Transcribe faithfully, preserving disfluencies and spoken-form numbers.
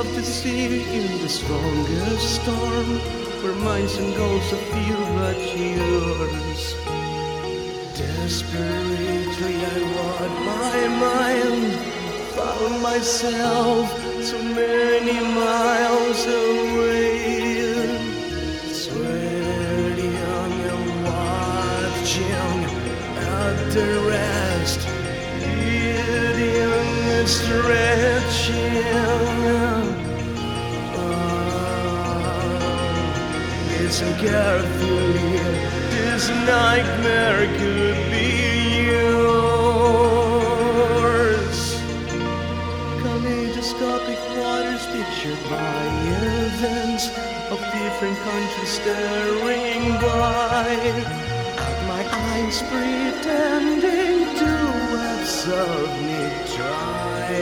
of the sea in the strongest storm, where minds and goals are few but yours. Desperately I want my mind, found myself so many miles away. Sweating and watching at the rest, eating and stretching. Listen carefully, this nightmare could be yours. Kaleidoscopic waters pictured by events of different countries staring by at my eyes, pretending to absorb me dry.